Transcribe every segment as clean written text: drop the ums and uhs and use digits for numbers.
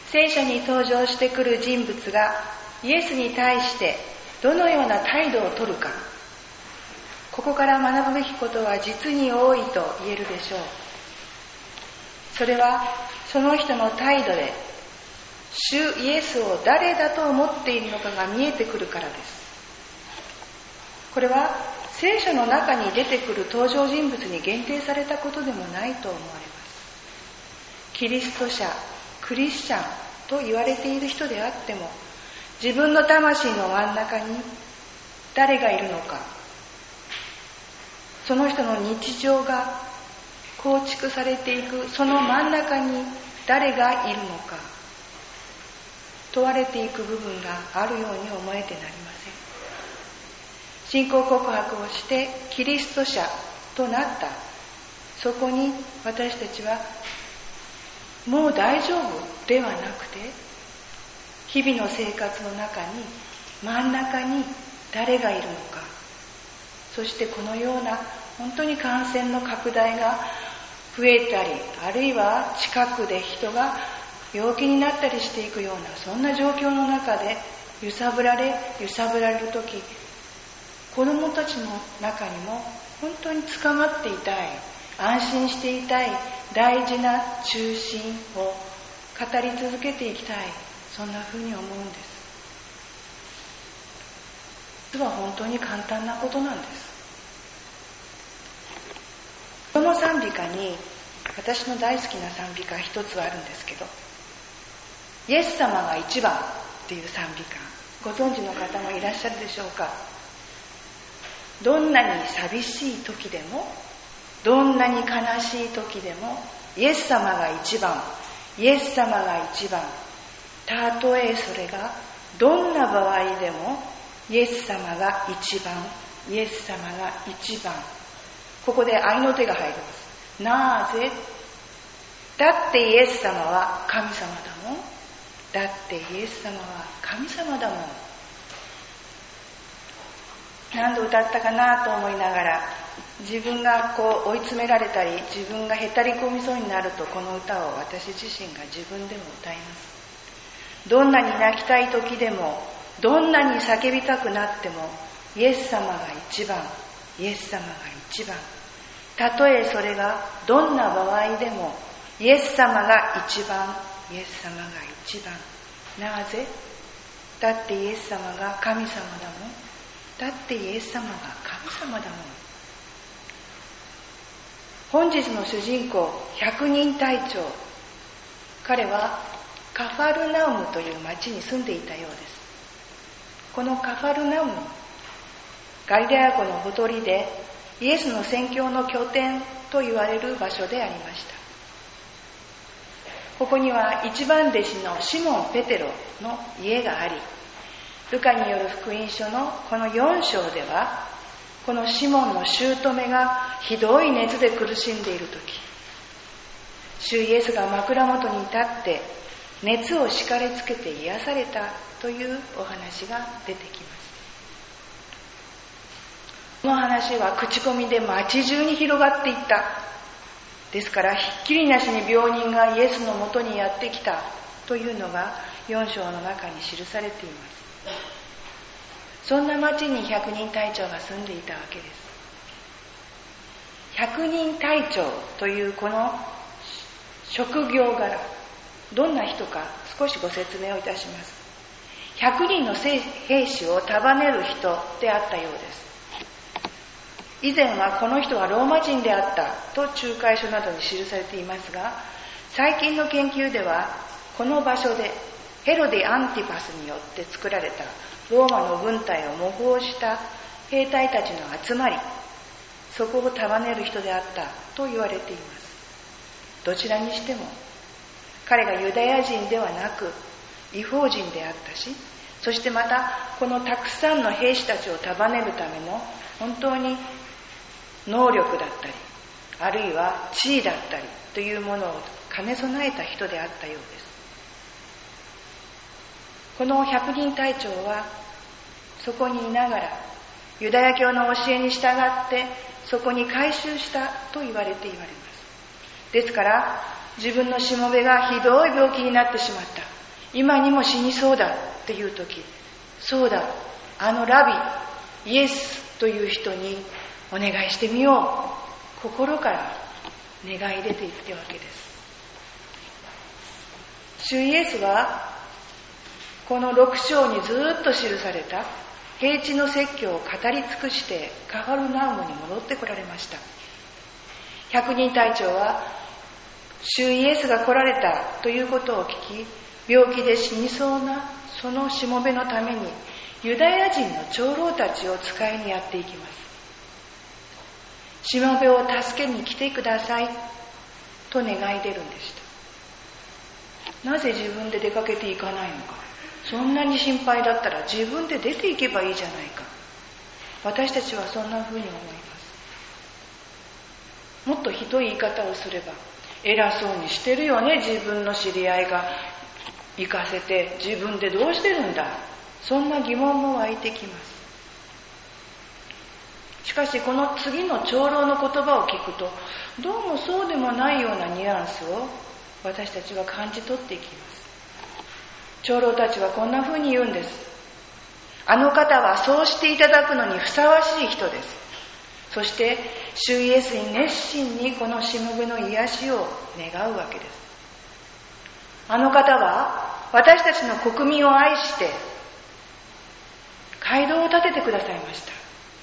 聖書に登場してくる人物がイエスに対してどのような態度をとるか、ここから学ぶべきことは実に多いと言えるでしょう。それはその人の態度で主イエスを誰だと思っているのかが見えてくるからです。これは聖書の中に出てくる登場人物に限定されたことでもないと思われます。キリスト者、クリスチャンと言われている人であっても、自分の魂の真ん中に誰がいるのか、その人の日常が構築されていくその真ん中に誰がいるのか問われていく部分があるように思えてなりません。信仰告白をしてキリスト者となった、そこに私たちはもう大丈夫ではなくて、日々の生活の中に真ん中に誰がいるのか、そしてこのような本当に感染の拡大が増えたり、あるいは近くで人が病気になったりしていくような、そんな状況の中で揺さぶられるとき、子供たちの中にも本当に捕まっていたい、安心していたい大事な中心を語り続けていきたい、そんなふうに思うんです。実は本当に簡単なことなんです。この賛美歌に私の大好きな賛美歌一つあるんですけど、イエス様が一番っていう賛美歌、ご存知の方もいらっしゃるでしょうか。どんなに寂しい時でも、どんなに悲しい時でも、イエス様が一番、イエス様が一番。たとえそれがどんな場合でも、イエス様が一番、イエス様が一番。ここで合いの手が入ります。なぜ？だってイエス様は神様だもん。だってイエス様は神様だもん。何度歌ったかなと思いながら、自分が追い詰められたり、自分がへたり込みそうになると、この歌を私自身が自分でも歌います。どんなに泣きたい時でも、どんなに叫びたくなっても、イエス様が一番、イエス様が一番。たとえそれがどんな場合でも、イエス様が一番、イエス様が一番。なぜ？だってイエス様が神様だもん。だってイエス様が神様だもん。本日の主人公、百人隊長、彼はカファルナウムという町に住んでいたようです。このカファルナウム、ガリラヤ湖のほとりでイエスの宣教の拠点と言われる場所でありました。ここには一番弟子のシモン・ペテロの家があり、ルカによる福音書のこの4章では、このシモンの姑がひどい熱で苦しんでいるとき、主イエスが枕元に立って熱を敷かれつけて癒されたというお話が出てきます。この話は口コミで町中に広がっていった。ですからひっきりなしに病人がイエスのもとにやってきたというのが4章の中に記されています。そんな町に百人隊長が住んでいたわけです。百人隊長というこの職業柄、どんな人か少しご説明をいたします。100人の兵士を束ねる人であったようです。以前はこの人はローマ人であったと仲介書などに記されていますが、最近の研究ではこの場所でヘロデ・アンティパスによって作られたローマの軍隊を模倣した兵隊たちの集まり、そこを束ねる人であったと言われています。どちらにしても彼がユダヤ人ではなく異邦人であったし、そしてまたこのたくさんの兵士たちを束ねるための本当に能力だったり、あるいは地位だったりというものを兼ね備えた人であったようです。この百人隊長はそこにいながらユダヤ教の教えに従ってそこに改宗したと言われています。ですから自分のしもべがひどい病気になってしまった。 今にも死にそうだっていう時、そうだ、あのラビ、イエスという人にお願いしてみよう。心から願い出ていってわけです。主イエスは、この6章にずっと記された平地の説教を語り尽くしてカファルナウムに戻ってこられました。百人隊長は、主イエスが来られたということを聞き、病気で死にそうなそのしもべのためにユダヤ人の長老たちを使いにやっていきます。しもべを助けに来てくださいと願い出るんでした。なぜ自分で出かけていかないのか。そんなに心配だったら自分で出ていけばいいじゃないか。私たちはそんなふうに思います。もっとひどい言い方をすれば、偉そうにしてるよね、自分の知り合いが行かせて自分でどうしてるんだ、そんな疑問も湧いてきます。しかしこの次の長老の言葉を聞くと、どうもそうでもないようなニュアンスを私たちは感じ取っていきます。長老たちはこんなふうに言うんです。あの方はそうしていただくのにふさわしい人です。そして主イエスに熱心にこのしもべの癒しを願うわけです。あの方は私たちの国民を愛して街道を建ててくださいました。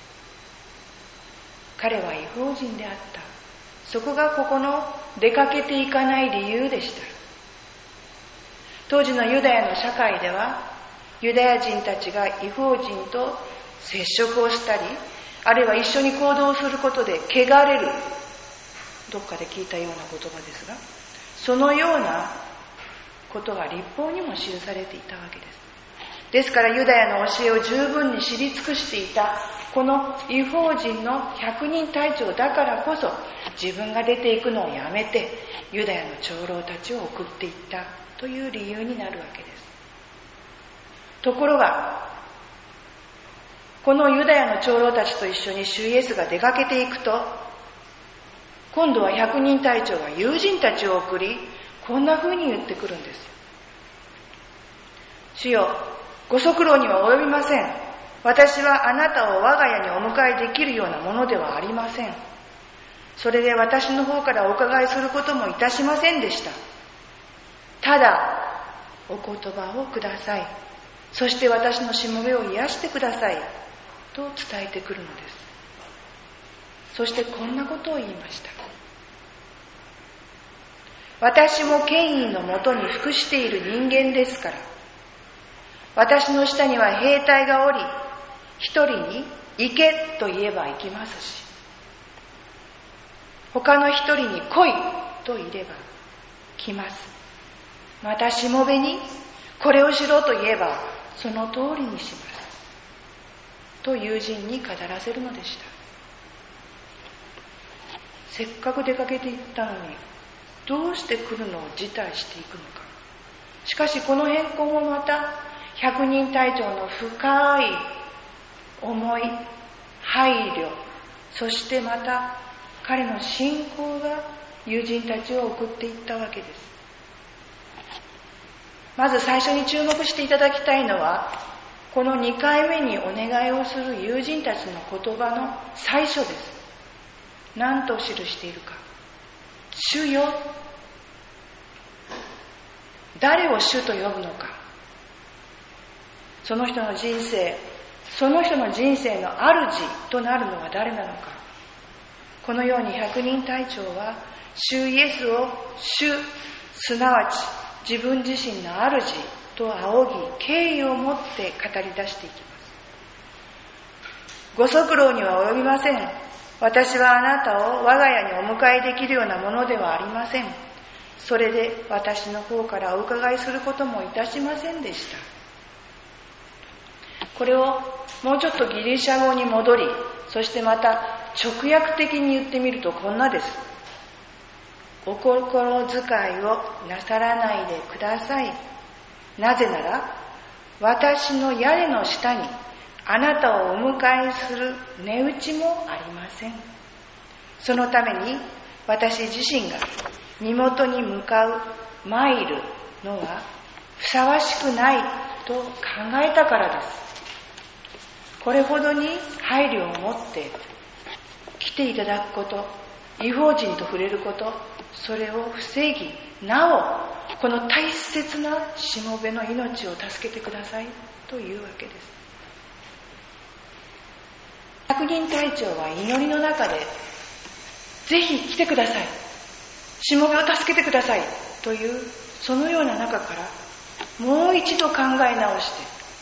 彼は異邦人であった。そこがここの出かけていかない理由でした。当時のユダヤの社会では、ユダヤ人たちが異邦人と接触をしたり、あるいは一緒に行動することで汚れる、どっかで聞いたような言葉ですが、そのようなことが律法にも記されていたわけです。ですからユダヤの教えを十分に知り尽くしていたこの異邦人の百人隊長だからこそ、自分が出ていくのをやめてユダヤの長老たちを送っていったという理由になるわけです。ところがこのユダヤの長老たちと一緒に主イエスが出かけていくと、今度は百人隊長が友人たちを送り、こんな風に言ってくるんです。主よ、ご足労には及びません。私はあなたを我が家にお迎えできるようなものではありません。それで私の方からお伺いすることもいたしませんでした。ただお言葉をください。そして私のしもべを癒してくださいと伝えてくるのです。そしてこんなことを言いました。私も権威のもとに服している人間ですから、私の下には兵隊がおり、一人に行けと言えば行きますし、他の一人に来いと言えば来ます。またしもべにこれをしろと言えばその通りにしますと友人に語らせるのでした。せっかく出かけていったのに、どうして来るのを辞退していくのか。しかしこの変更もまた百人隊長の深い思い、配慮、そしてまた彼の信仰が友人たちを送っていったわけです。まず最初に注目していただきたいのは、この2回目にお願いをする友人たちの言葉の最初です。何と記しているか。主よ。誰を主と呼ぶのか。その人の人生の主となるのは誰なのか。このように百人隊長は主イエスを主、すなわち自分自身の主と仰ぎ、敬意を持って語り出していきます。ご足労には及びません。私はあなたを我が家にお迎えできるようなものではありません。それで私の方からお伺いすることもいたしませんでした。これをもうちょっとギリシャ語に戻り、そしてまた直訳的に言ってみるとこんなです。お心遣いをなさらないでください。なぜなら私の屋根の下にあなたをお迎えする値打ちもありません。そのために私自身が身元に向かう参るのはふさわしくないと考えたからです。これほどに配慮を持って来ていただくこと、異邦人と触れること、それを防ぎ、なおこの大切なしもべの命を助けてくださいというわけです。百人隊長は祈りの中で、ぜひ来てください、しもべを助けてくださいというそのような中からもう一度考え直して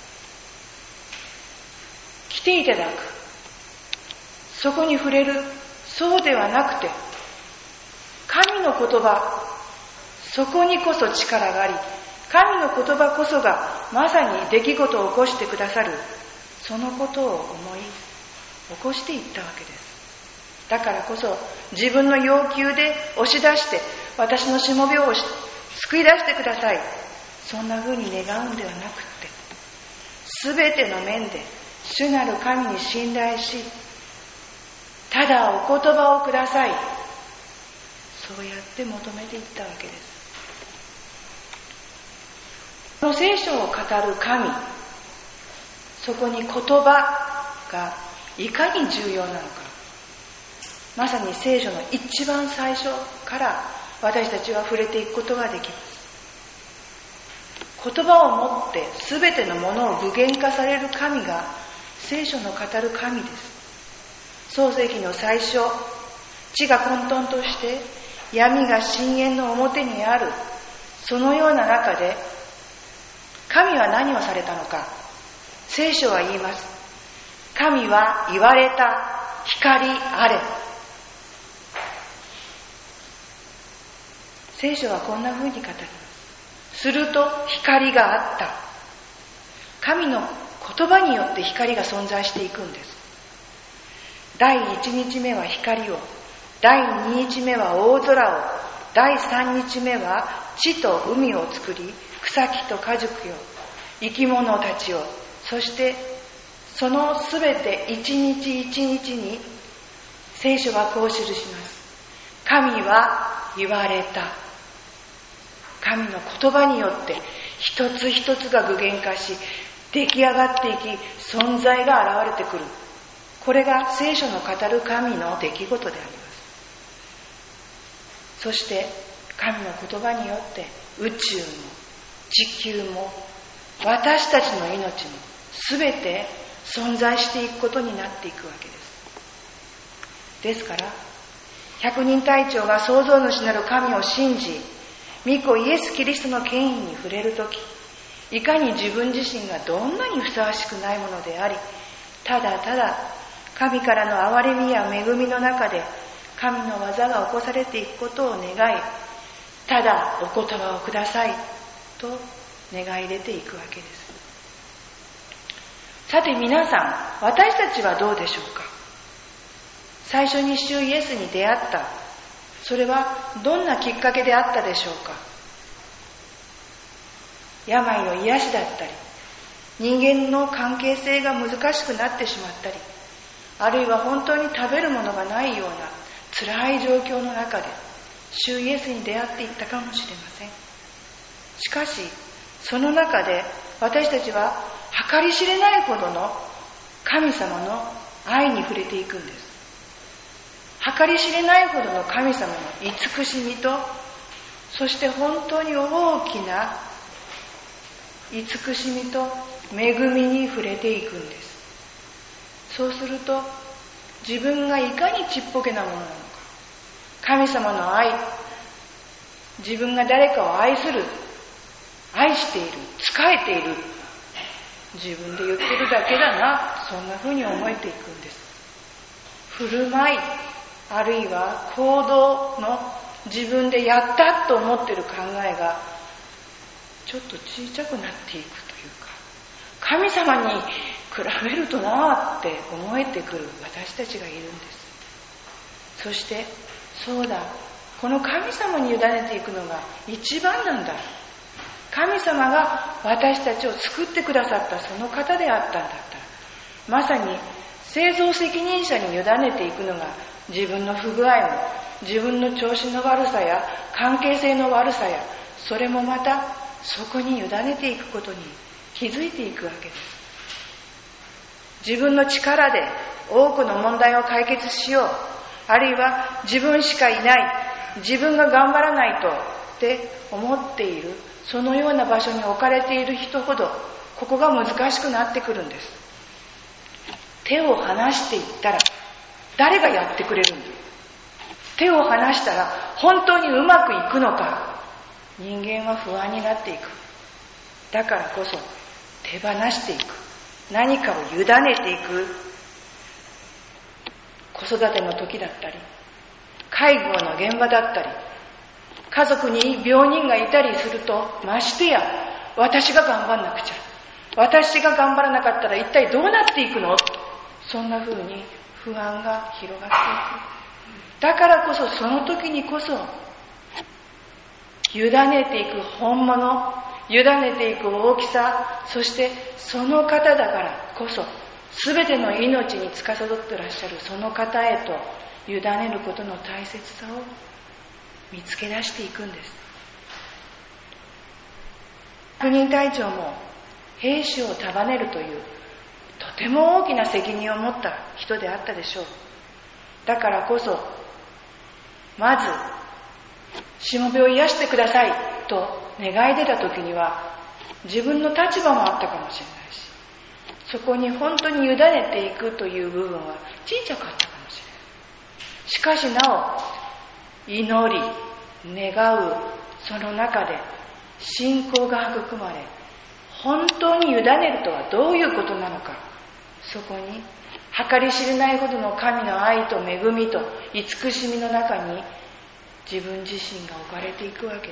来ていただく、そこに触れる、そうではなくて神の言葉、そこにこそ力があり、神の言葉こそがまさに出来事を起こしてくださる、そのことを思い起こしていったわけです。だからこそ自分の要求で押し出して私のしもべを救い出してください、そんな風に願うんではなくって、すべての面で主なる神に信頼し、ただお言葉をください、そうやって求めていったわけです。この聖書を語る神、そこに言葉がいかに重要なのか、まさに聖書の一番最初から私たちは触れていくことができます。言葉をもって全てのものを具現化される神が聖書の語る神です。創世記の最初、地が混沌として闇が深淵の表にある、そのような中で神は何をされたのか、聖書は言います。神は言われた、光あれ。聖書はこんな風に語ります。すると光があった。神の言葉によって光が存在していくんです。第1日目は光を、第2日目は大空を、第3日目は地と海を作り、草木と果樹よ、生き物たちを、そしてそのすべて一日一日に聖書はこう記します。神は言われた。神の言葉によって一つ一つが具現化し、出来上がっていき、存在が現れてくる。これが聖書の語る神の出来事であります。そして神の言葉によって宇宙も地球も私たちの命もすべて存在していくことになっていくわけです。ですから百人隊長が創造主なる神を信じ、御子イエス・キリストの権威に触れるとき、いかに自分自身がどんなにふさわしくないものであり、ただただ神からの憐れみや恵みの中で神の技が起こされていくことを願い、ただお言葉をくださいと願い出ていくわけです。さて皆さん、私たちはどうでしょうか。最初に主イエスに出会った、それはどんなきっかけであったでしょうか。病の癒しだったり、人間の関係性が難しくなってしまったり、あるいは本当に食べるものがないような辛い状況の中で主イエスに出会っていったかもしれません。しかしその中で私たちは計り知れないほどの神様の愛に触れていくんです。計り知れないほどの神様の慈しみと、そして本当に大きな慈しみと恵みに触れていくんです。そうすると自分がいかにちっぽけなものなのか、神様の愛、自分が誰かを愛する、愛している、仕えている、自分で言ってるだけだな、そんな風に思えていくんです。振る舞い、あるいは行動の自分でやったと思っている考えがちょっと小さくなっていくというか、神様に比べるとなって思えてくる私たちがいるんです。そしてそうだ、この神様に委ねていくのが一番なんだ、神様が私たちを作ってくださったその方であったんだったら、まさに製造責任者に委ねていくのが自分の不具合も、自分の調子の悪さや関係性の悪さや、それもまたそこに委ねていくことに気づいていくわけです。自分の力で多くの問題を解決しよう、あるいは自分しかいない、自分が頑張らないとって思っている、そのような場所に置かれている人ほどここが難しくなってくるんです。手を離していったら誰がやってくれるんだ。手を離したら本当にうまくいくのか。人間は不安になっていく。だからこそ手放していく、何かを委ねていく。子育ての時だったり、介護の現場だったり、家族に病人がいたりすると、ましてや私が頑張んなくちゃ、私が頑張らなかったら一体どうなっていくの、そんな風に不安が広がっていく。だからこそその時にこそ委ねていく本物、委ねていく大きさ、そしてその方だからこそ全ての命に司ってらっしゃるその方へと委ねることの大切さを見つけ出していくんです。百人隊長も兵士を束ねるというとても大きな責任を持った人であったでしょう。だからこそまずしもべを癒してくださいと願い出た時には自分の立場もあったかもしれないし、そこに本当に委ねていくという部分は小さかったかもしれない。しかしなお祈り、願う、その中で信仰が育まれ、本当に委ねるとはどういうことなのか、そこに計り知れないほどの神の愛と恵みと慈しみの中に自分自身が置かれていくわけです。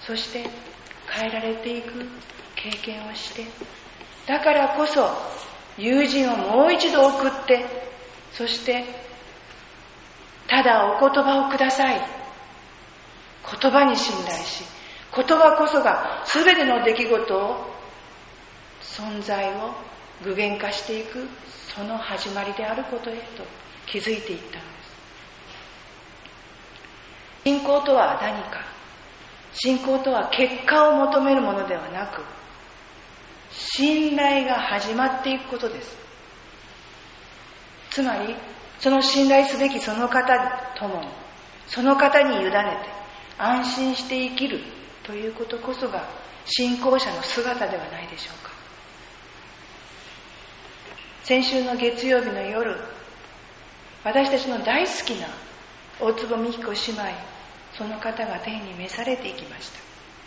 そして変えられていく経験をして、だからこそ友人をもう一度送って、そしてただお言葉をください。言葉に信頼し、言葉こそが全ての出来事を、存在を具現化していくその始まりであることへと気づいていったのです。信仰とは何か。信仰とは結果を求めるものではなく、信頼が始まっていくことです。つまりその信頼すべきその方ともに、その方に委ねて安心して生きるということこそが信仰者の姿ではないでしょうか。先週の月曜日の夜、私たちの大好きな大坪美彦姉妹、その方が天に召されていきました。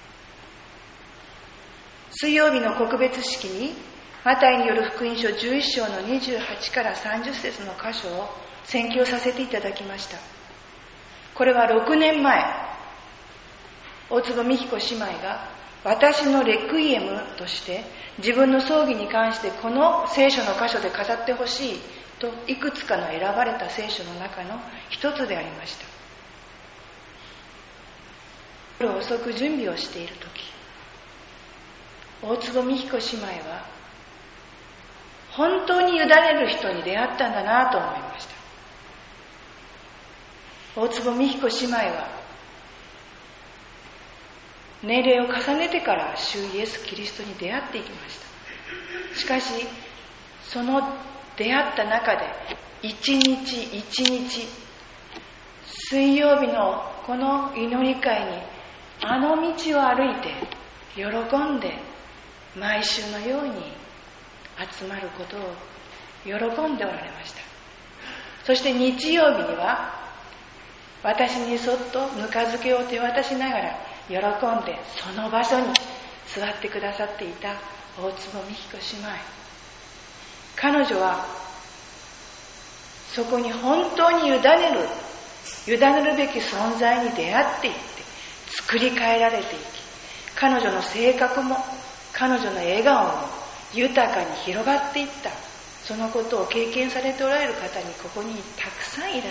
水曜日の告別式にマタイによる福音書11章の28から30節の箇所を宣教させていただきました。これは6年前、大坪美彦姉妹が私のレクイエムとして自分の葬儀に関してこの聖書の箇所で語ってほしいといくつかの選ばれた聖書の中の一つでありました。夜遅く準備をしているとき、大坪美彦姉妹は本当に委ねる人に出会ったんだなと思いました。大坪美彦姉妹は年齢を重ねてから主イエス・キリストに出会っていきました。しかしその出会った中で一日一日、水曜日のこの祈り会にあの道を歩いて喜んで毎週のように集まることを喜んでおられました。そして日曜日には私にそっとぬか漬けを手渡しながら喜んでその場所に座ってくださっていた大坪美彦姉妹。彼女はそこに本当に委ねるべき存在に出会っていって、作り変えられていき、彼女の性格も彼女の笑顔も豊かに広がっていった、そのことを経験されておられる方にここにたくさんいらっしゃいます。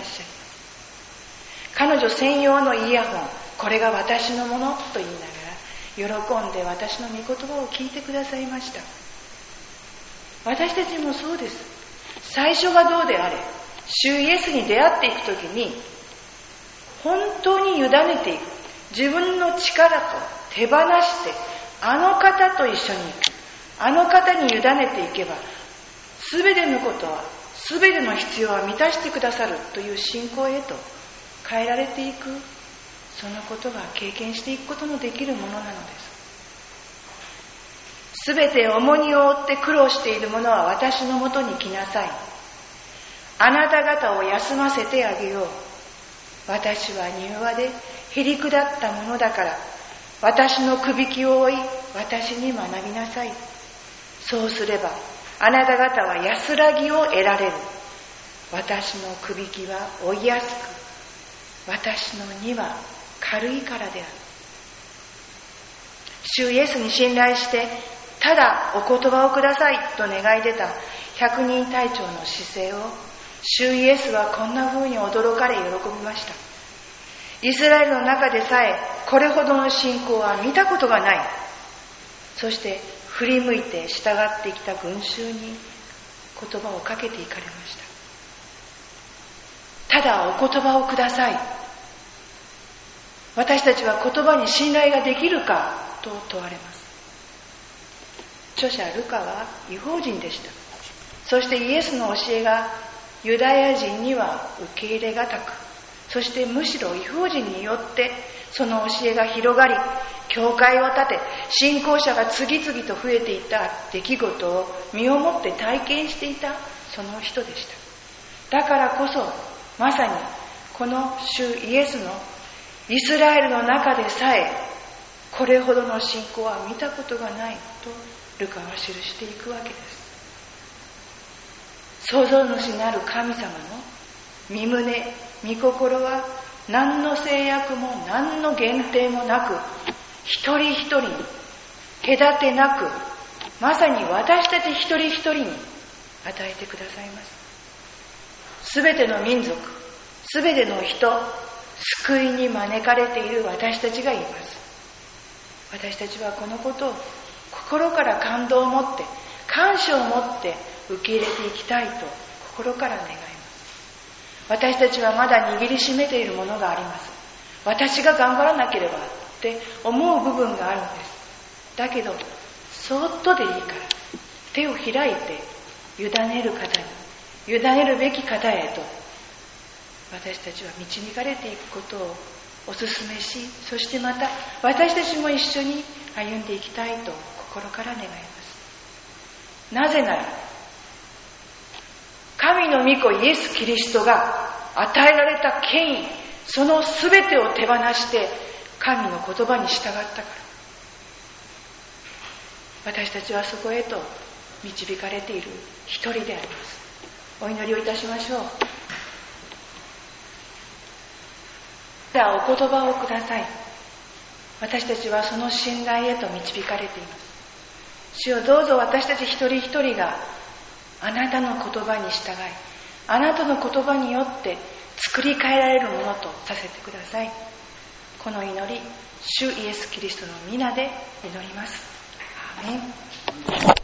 彼女専用のイヤホン、これが私のものと言いながら喜んで私の御言葉を聞いてくださいました。私たちもそうです。最初がどうであれ、主イエスに出会っていくときに本当に委ねていく、自分の力と手放してあの方と一緒に、あの方に委ねていけば、すべてのことは、すべての必要は満たしてくださるという信仰へと変えられていく、そのことが経験していくことのできるものなのです。すべて重荷を負って苦労している者は私のもとに来なさい。あなた方を休ませてあげよう。私は柔和でへりくだったものだから、私のくびきを追い、私に学びなさい。そうすれば、あなた方は安らぎを得られる。私のくびきは追いやすく、私の荷は軽いからである。主イエスに信頼して、ただお言葉をくださいと願い出た百人隊長の姿勢を、主イエスはこんな風に驚かれ喜びました。イスラエルの中でさえこれほどの信仰は見たことがない。そして振り向いて従ってきた群衆に言葉をかけていかれました。ただお言葉をください。私たちは言葉に信頼ができるかと問われます。著者ルカは異邦人でした。そしてイエスの教えがユダヤ人には受け入れがたく、そしてむしろ異邦人によってその教えが広がり、教会を建て、信仰者が次々と増えていった出来事を身をもって体験していたその人でした。だからこそ、まさにこの主イエスのイスラエルの中でさえ、これほどの信仰は見たことがないとルカは記していくわけです。創造主なる神様の御胸、御心は何の制約も何の限定もなく、一人一人に隔てなく、まさに私たち一人一人に与えてくださいます。すべての民族、すべての人、救いに招かれている私たちがいます。私たちはこのことを心から感動を持って、感謝を持って受け入れていきたいと心から願います。私たちはまだ握りしめているものがあります。私が頑張らなければって思う部分があるんです。だけど、そっとでいいから手を開いて委ねる方に、委ねるべき方へと私たちは導かれていくことをお勧めし、そしてまた私たちも一緒に歩んでいきたいと心から願います。なぜなら、神の御子イエス・キリストが与えられた権威、そのすべてを手放して神の言葉に従ったから。私たちはそこへと導かれている一人であります。お祈りをいたしましょう。ではお言葉をください。私たちはその信頼へと導かれています。主よ、どうぞ私たち一人一人があなたの言葉に従い、あなたの言葉によって作り変えられるものとさせてください。この祈り、主イエス・キリストの皆で祈ります。アーメン。